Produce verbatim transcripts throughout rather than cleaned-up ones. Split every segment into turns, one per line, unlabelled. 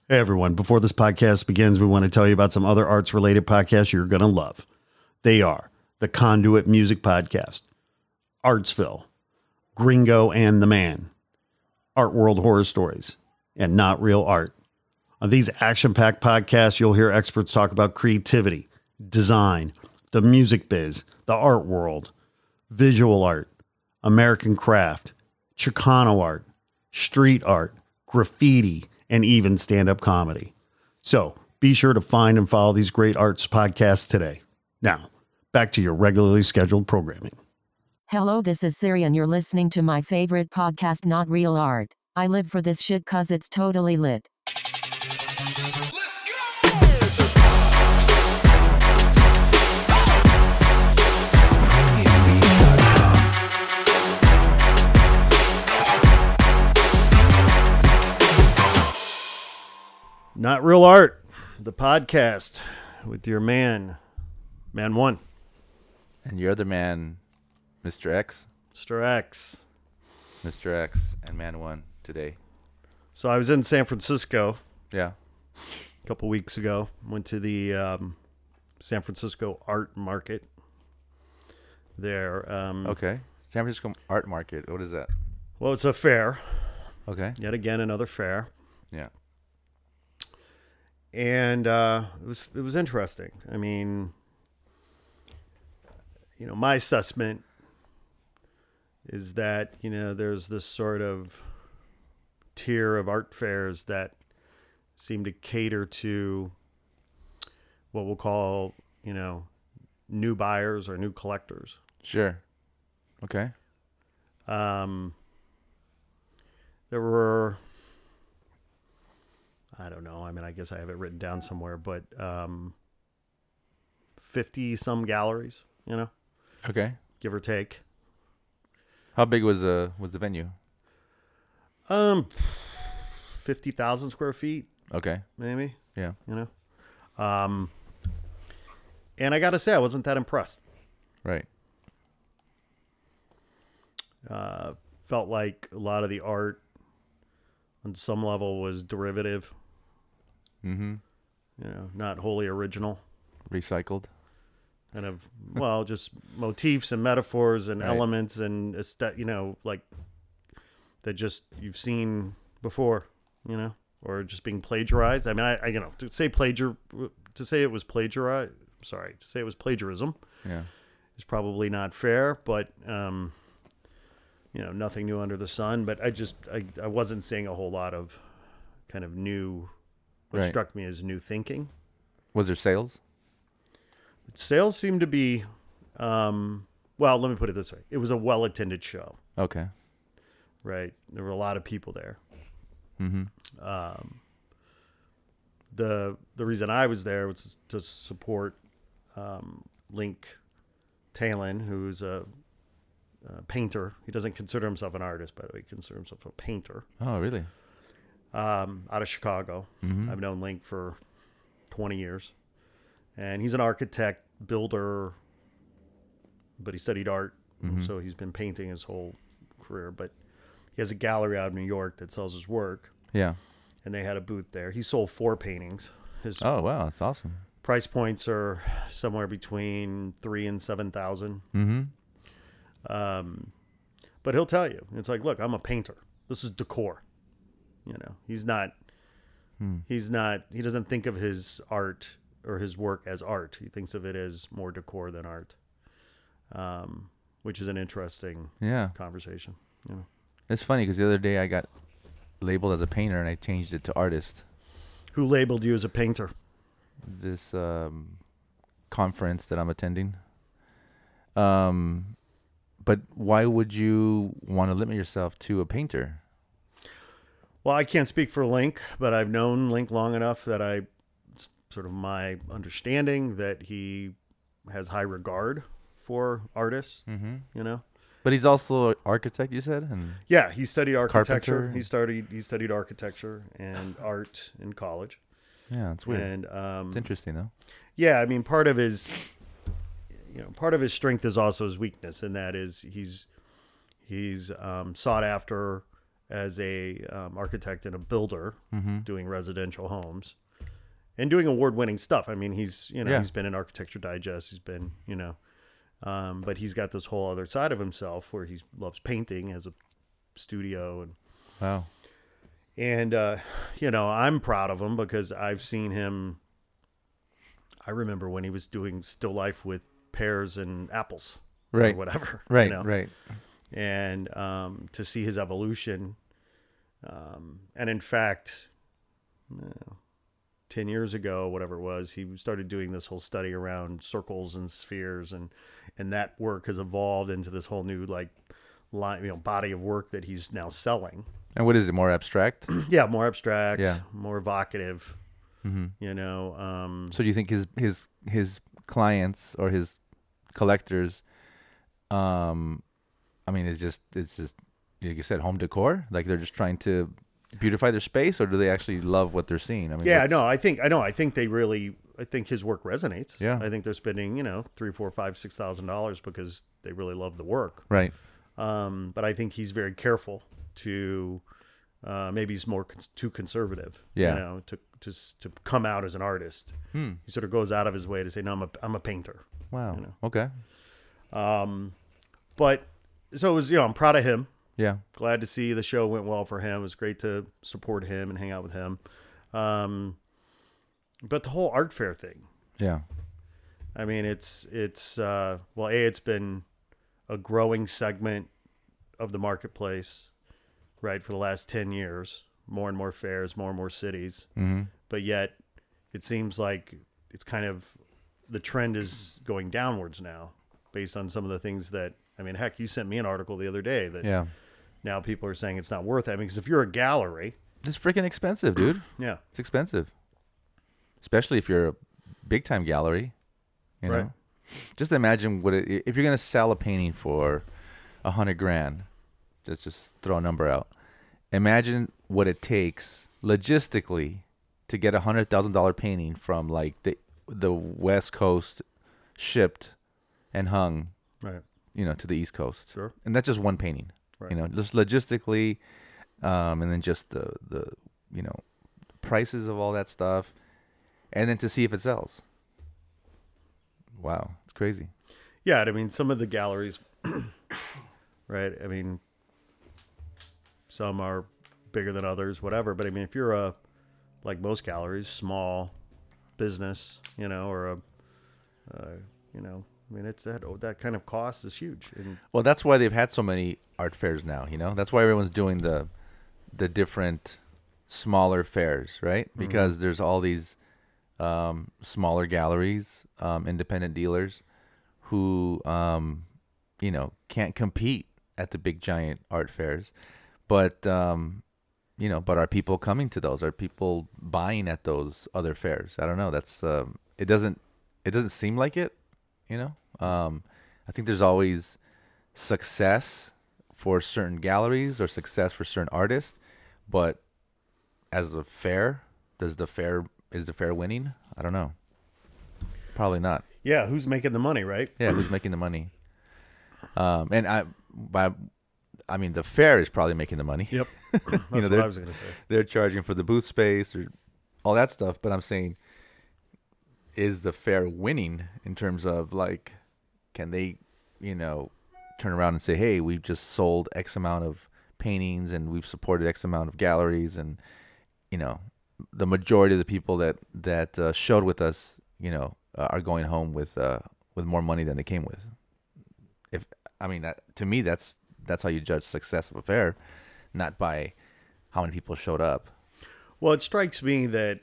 Hey everyone, before this podcast begins, we want to tell you about some other arts-related podcasts you're going to love. They are the Conduit Music Podcast, Artsville, Gringo and the Man, Art World Horror Stories, and Not Real Art. On these action-packed podcasts, you'll hear experts talk about creativity, design, the music biz, the art world, visual art, American craft, Chicano art, street art, graffiti, and even stand-up comedy. So be sure to find and follow these great arts podcasts today. Now, back to your regularly scheduled programming.
Hello, this is Siri and you're listening to my favorite podcast, Not Real Art. I live for this shit cause it's totally lit.
Let's go!
Not Real Art, the podcast with your man, Man One.
And you're the man, Mister X,
Mister X.
Mister X, and Man One today.
So I was in San Francisco
Yeah.
a couple weeks ago. Went to the um, San Francisco Art Market there. Um,
Okay. San Francisco Art Market. What is that?
Well, it's a fair.
Okay.
Yet again, another fair.
Yeah.
And uh, it was it was interesting. I mean, you know, my assessment is that, you know, there's this sort of tier of art fairs that seem to cater to what we'll call, you know, new buyers or new collectors.
Sure. Okay.
Um, there were, I don't know. I mean, I guess I have it written down somewhere, but um, fifty some galleries, you know,
Okay.
give or take.
How big was the was the venue?
Um, fifty thousand square feet,
Okay.
maybe,
Yeah.
you know. Um, and I got to say, I wasn't that impressed.
Right.
Uh, felt like a lot of the art on some level was derivative,
Mm-hmm.
you know, not wholly original.
Recycled.
Kind of, well, just motifs and metaphors and
Right.
elements and aesthet, you know, like that just you've seen before, you know, or just being plagiarized. I mean, I, I you know, to say plagiar, to say it was plagiarized, sorry, to say it was plagiarism
Yeah.
is probably not fair, but, um, you know, nothing new under the sun. But I just, I, I wasn't seeing a whole lot of kind of new, what
Right.
struck me as new thinking.
Was there sales?
Sales seemed to be, um, well, let me put it this way. It was a well-attended show,
Okay.
right? There were a lot of people there.
Mm-hmm.
Um, the the reason I was there was to support um, Link Talon, who's a, a painter. He doesn't consider himself an artist, by the way. He considers himself a painter
Oh, really?
um, out of Chicago.
Mm-hmm.
I've known Link for twenty years. And he's an architect, builder, but he studied art.
Mm-hmm.
So he's been painting his whole career. But he has a gallery out in New York that sells his work.
Yeah.
And they had a booth there. He sold four paintings. His
Oh, wow. That's awesome.
price points are somewhere between three and seven thousand.
Mm-hmm.
Um, but he'll tell you, it's like, look, I'm a painter. This is decor. You know, he's not.
Hmm.
He's not. He doesn't think of his art or his work as art. He thinks of it as more decor than art, um, which is an interesting
Yeah.
conversation. You know,
It's funny because the other day I got labeled as a painter and I changed it to artist.
who labeled you as a painter?
This um, conference that I'm attending. Um, but why would you want to limit yourself to a painter?
Well, I can't speak for Link, but I've known Link long enough that I, it's sort of my understanding that he has high regard for artists.
Mm-hmm.
You know.
But he's also an architect, you said? And
Yeah, he studied architecture.
Carpenter.
He studied he studied architecture and art in college.
yeah, it's weird.
And um,
It's interesting, though.
yeah, I mean, part of his, you know, part of his strength is also his weakness, and that is he's he's um, sought after as a um, architect and a builder,
Mm-hmm.
doing residential homes and doing award-winning stuff. I mean, he's you know
Yeah.
he's been in Architecture Digest. He's been you know, um, but he's got this whole other side of himself where he loves painting, has a studio, and
Wow.
and uh, you know I'm proud of him because I've seen him. I remember when he was doing still life with pears and apples,
Right.
or whatever,
Right.
you know?
Right.
And um, to see his evolution, um, and in fact, you know, ten years ago, whatever it was, he started doing this whole study around circles and spheres, and and that work has evolved into this whole new like line, you know, body of work that he's now selling.
And what is it? More abstract?
Yeah, more abstract,
Yeah.
more evocative.
Mm-hmm.
You know, um,
So do you think his his his clients or his collectors, um, I mean, it's just it's just like you said, home decor. Like they're just trying to beautify their space, or do they actually love what they're seeing? I mean,
yeah,
what's-
no, I think I know. I think they really. I think his work resonates.
Yeah.
I think they're spending you know three, four, five, six thousand dollars because they really love the work.
Right.
Um, but I think he's very careful to. Uh, maybe he's more cons- too conservative.
Yeah.
You know, to to s- to come out as an artist.
Hmm.
He sort of goes out of his way to say, "No, I'm a I'm a painter."
Wow.
You know.
Okay.
Um, but so it was. You know, I'm proud of him.
Yeah.
Glad to see the show went well for him. It was great to support him and hang out with him. Um, but the whole art fair thing,
Yeah.
I mean, it's, it's, uh, well, A, it's been a growing segment of the marketplace, right, for the last ten years, more and more fairs, more and more cities.
Mm-hmm.
But yet it seems like it's kind of, the trend is going downwards now based on some of the things that, I mean, heck, you sent me an article the other day that
Yeah.
now people are saying it's not worth it. I mean, because if you're a gallery,
It's freaking expensive, dude.
yeah,
It's expensive, especially if you're a big time gallery. You know,
Right.
just imagine what it, if you're gonna sell a painting for a hundred grand. Let's just throw a number out. Imagine what it takes logistically to get a hundred thousand dollar painting from like the the West Coast shipped and hung,
right,
you know, to the East Coast.
Sure.
And that's just one painting.
Right.
You know, just logistically, um, and then just the the you know prices of all that stuff, and then to see if it sells. Wow, it's crazy.
yeah. I mean, some of the galleries, right? I mean, some are bigger than others, whatever. But I mean, if you're a like most galleries, small business, you know, or a, uh, you know, I mean, it's that that kind of cost is huge. And
Well, that's why they've had so many art fairs now. You know, that's why everyone's doing the the different smaller fairs, right? Because there's all these um, smaller galleries, um, independent dealers, who um, you know can't compete at the big giant art fairs, but um, you know, but are people coming to those? Are people buying at those other fairs? I don't know. That's um, it doesn't it doesn't seem like it. You know, um, I think there's always success for certain galleries or success for certain artists, but as a fair, does the fair is the fair winning? I don't know. Probably not.
yeah, who's making the money, right?
Yeah, who's making the money? Um, and I, by, I mean the fair is probably making the money.
Yep. That's what
they're-
I was going to say.
They're charging for the booth space or all that stuff, but I'm saying, is the fair winning in terms of like, can they, you know, turn around and say, hey, we've just sold X amount of paintings and we've supported X amount of galleries, and you know, the majority of the people that that uh, showed with us, you know, uh, are going home with uh, with more money than they came with. If I mean that to me, that's that's how you judge success of a fair, not by how many people showed up.
Well, it strikes me that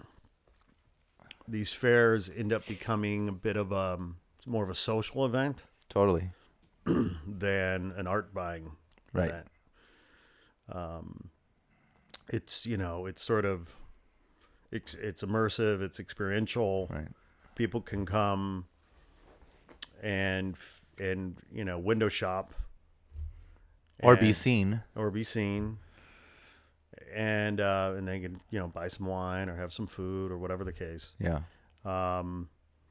these fairs end up becoming a bit of a more of a social event
Totally.
than an art buying
Right.
event. Um, it's you know it's sort of it's it's immersive, it's experiential.
Right.
People can come and f- and you know window shop
Or be
and-
seen.
or be seen, and uh, and they can you know buy some wine or have some food or whatever the case.
Yeah.
Um,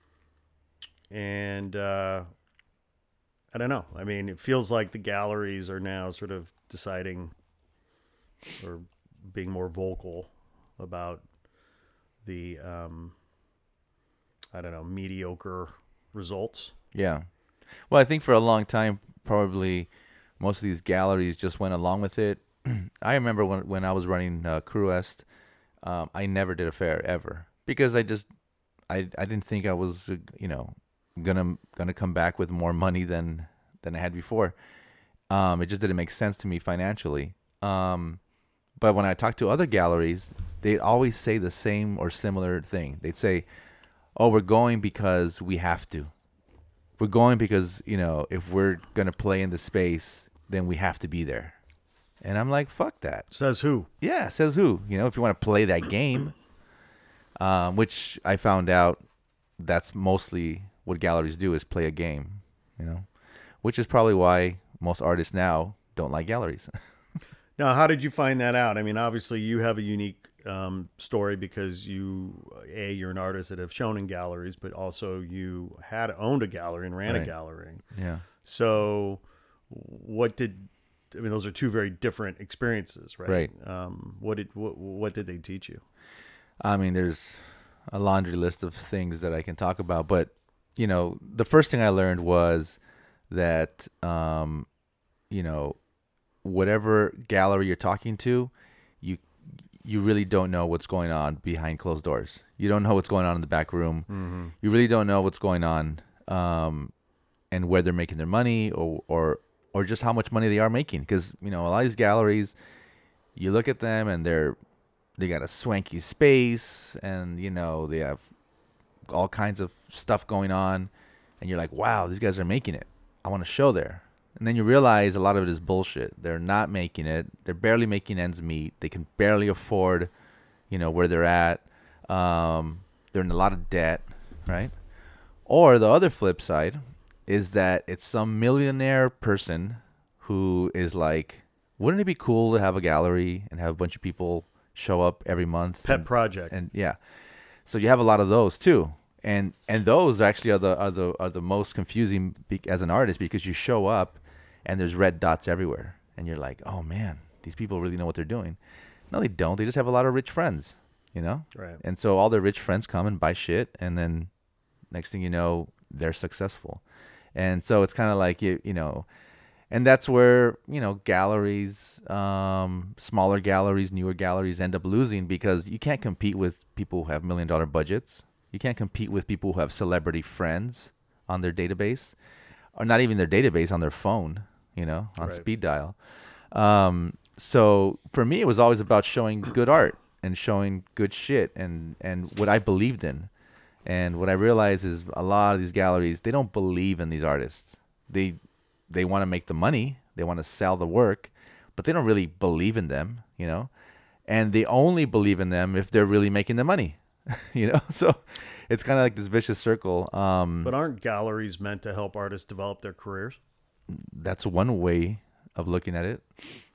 and uh, I don't know. I mean, it feels like the galleries are now sort of deciding or being more vocal about the um, I don't know, mediocre results.
Yeah. Well, I think for a long time, probably most of these galleries just went along with it. I remember when when I was running uh, Cruest, um, I never did a fair ever because I just I I didn't think I was uh, you know gonna gonna come back with more money than than I had before. Um, it just didn't make sense to me financially. Um, but when I talked to other galleries, they'd always say the same or similar thing. They'd say, "Oh, we're going because we have to. We're going because, you know, if we're going to play in the space, then we have to be there." And I'm like, fuck that.
Says who?
Yeah, says who? You know, if you want to play that game, um, which I found out that's mostly what galleries do is play a game, you know, which is probably why most artists now don't like galleries.
Now, how did you find that out? I mean, obviously you have a unique um, story because you, A, you're an artist that have shown in galleries, but also you had owned a gallery and ran
Right.
a gallery.
Yeah.
So what did, I mean, those are two very different experiences, right?
Right.
Um, what did, what, what did they teach you?
I mean, there's a laundry list of things that I can talk about, but you know, the first thing I learned was that, um, you know, whatever gallery you're talking to, you you really don't know what's going on behind closed doors. You don't know what's going on in the back room.
Mm-hmm.
You really don't know what's going on, um, and where they're making their money, or or or just how much money they are making. Because you know, a lot of these galleries, you look at them and they're they got a swanky space, and you know they have all kinds of stuff going on, and you're like, wow, these guys are making it. I want to show there. And then you realize a lot of it is bullshit. They're not making it. They're barely making ends meet. They can barely afford, you know, where they're at. Um, they're in a lot of debt, right? Or the other flip side is that it's some millionaire person who is like, wouldn't it be cool to have a gallery and have a bunch of people show up every month?
Pet
and,
project.
And yeah. So you have a lot of those too. And and those actually are the are the are the most confusing be- as an artist, because you show up and there's red dots everywhere, and you're like, oh man, these people really know what they're doing. No, they don't. They just have a lot of rich friends, you know.
Right.
And so all their rich friends come and buy shit, and then next thing you know, they're successful. And so it's kind of like you you know, and that's where you know galleries, um, smaller galleries, newer galleries end up losing, because you can't compete with people who have million dollar budgets. You can't compete with people who have celebrity friends on their database, or not even their database, on their phone, you know, on
Right.
speed dial. Um, so for me, it was always about showing good art and showing good shit and, and what I believed in. And what I realized is a lot of these galleries, they don't believe in these artists. They they want to make the money, they want to sell the work, but they don't really believe in them, you know. And they only believe in them if they're really making the money. You know, so it's kind of like this vicious circle. Um,
But aren't galleries meant to help artists develop their careers?
that's one way of looking at it.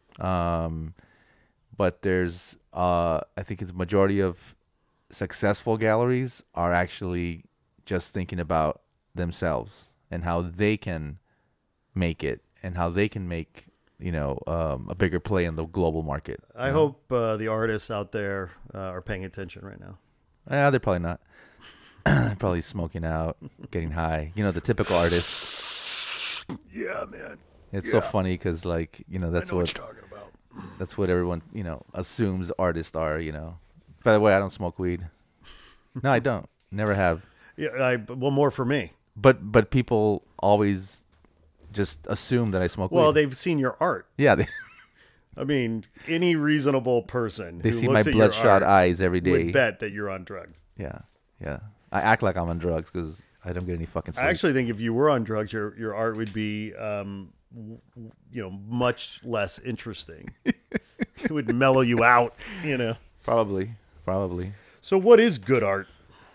Um, but there's, uh, I think it's majority of successful galleries are actually just thinking about themselves and how they can make it and how they can make, you know, um, a bigger play in the global market.
I
you know?
hope uh, the artists out there uh, are paying attention right now.
Yeah, they're probably not. Probably smoking out, getting high. You know, the typical artist.
Yeah, man.
It's
Yeah.
so funny because, like, you know, that's
I know
what,
what you're talking about.
that's what everyone, you know, assumes artists are. You know. By the way, I don't smoke weed. No, I don't. Never have.
Yeah, I, well, more for me.
But but people always just assume that I smoke
Well,
weed.
they've seen your art.
Yeah, they,
I mean, any reasonable person
they
who
see my
looks at your
bloodshot
art
eyes every day.
would bet that you're on drugs.
Yeah, yeah. I act like I'm on drugs because I don't get any fucking sleep.
I actually think if you were on drugs, your your art would be, um, w- w- you know, much less interesting. It would mellow you out, you know.
probably, probably.
So, what is good art?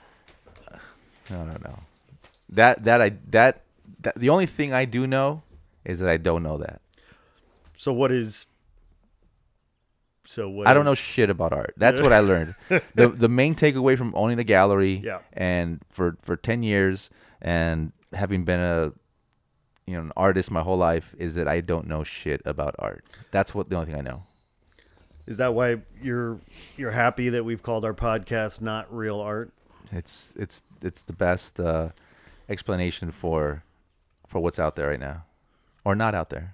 I don't know. That that I that, that the only thing I do know is that I don't know that.
So, what is? So, what?
I don't know
is-
shit about art. That's what I learned. the The main takeaway from owning a gallery,
Yeah.
and for for ten years and having been a you know an artist my whole life, is that I don't know shit about art. That's what the only thing I know.
Is that why you're you're happy that we've called our podcast Not Real Art?
It's it's it's the best uh, explanation for for what's out there right now, or not out there.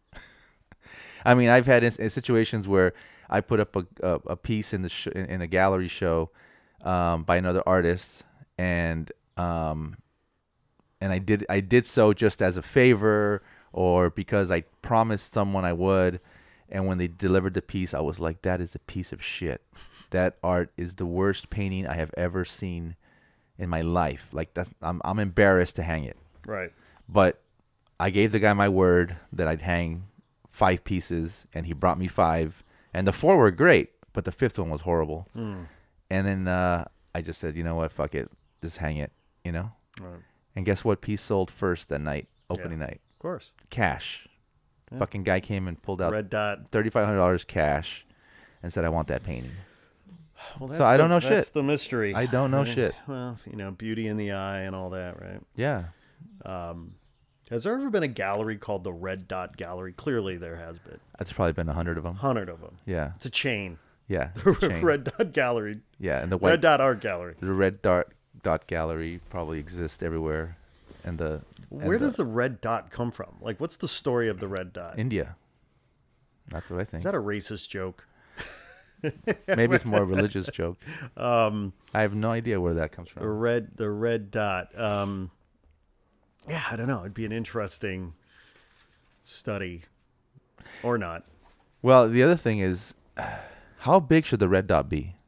I mean, I've had in, in situations where I put up a a, a piece in the sh- in, in a gallery show um, by another artist, and um, and I did I did so just as a favor or because I promised someone I would. And when they delivered the piece, I was like, that is a piece of shit. That art is the worst painting I have ever seen in my life. Like, that's I'm I'm embarrassed to hang it.
Right.
But I gave the guy my word that I'd hang five pieces, and he brought me five. And the four were great, but the fifth one was horrible.
Mm.
And then uh, I just said, you know what, fuck it. Just hang it, you know?
Right.
And guess what piece sold first that night, opening
Yeah.
night?
Of course.
Cash.
Yeah.
Fucking guy came and pulled out
Red Dot.
thirty-five hundred dollars cash and said, I want that painting.
Well,
So I don't
the-
know
That's
shit.
the mystery.
I don't know
right?
shit.
Well, you know, beauty in the eye and all that, right?
Yeah.
Um, has there ever been a gallery called the Red Dot Gallery? Clearly, there has been.
That's probably been a hundred of them.
Hundred of them.
Yeah.
It's a chain.
Yeah. It's a chain.
Red Dot Gallery.
Yeah. And the white,
Red Dot Art Gallery.
the red dot dot gallery probably exists everywhere. And the, and
Where does the red dot come from? Like, what's the story of the red dot?
India. That's what I think.
Is that a racist joke?
Maybe it's more a religious joke.
Um,
I have no idea where that comes
the
from.
red, the red dot. Um, yeah, I don't know. It'd be an interesting study, or not.
Well, the other thing is, how big should the red dot be?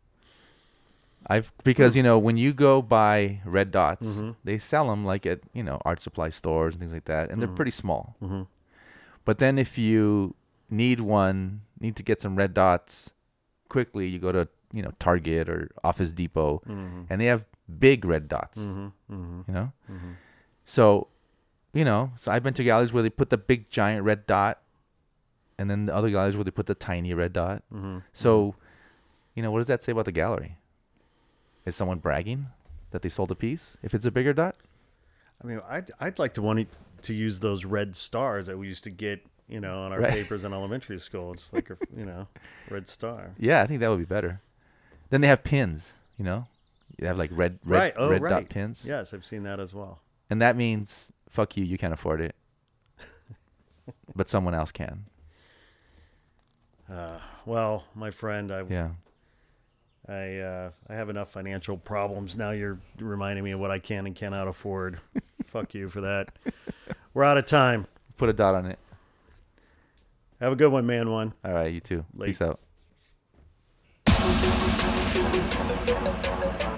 I've because you know when you go buy red dots,
Mm-hmm.
they sell them like at you know art supply stores and things like that, and they're pretty small.
Mm-hmm.
But then if you need one, need to get some red dots quickly, you go to you know Target or Office Depot,
Mm-hmm.
and they have big red dots.
Mm-hmm. Mm-hmm.
You know,
Mm-hmm.
so you know, so I've been to galleries where they put the big giant red dot, and then the other galleries where they put the tiny red dot.
Mm-hmm.
So, you know, what does that say about the gallery? Is someone bragging that they sold a piece if it's a bigger dot?
I mean, I'd I'd like to want to use those red stars that we used to get, you know, on our
Right.
papers in elementary school. It's like a, you know, red star.
Yeah, I think that would be better. Then they have pins, you know? They have like red red,
right. Oh,
red
right.
dot pins.
Yes, I've seen that as well.
And that means, fuck you, you can't afford it. But someone else can.
Uh, well, my friend, I
Yeah.
I uh, I have enough financial problems now. You're reminding me of what I can and cannot afford. Fuck you for that. We're out of time.
Put a dot on it.
Have a good one, man. One.
All right, you too.
Late.
Peace out.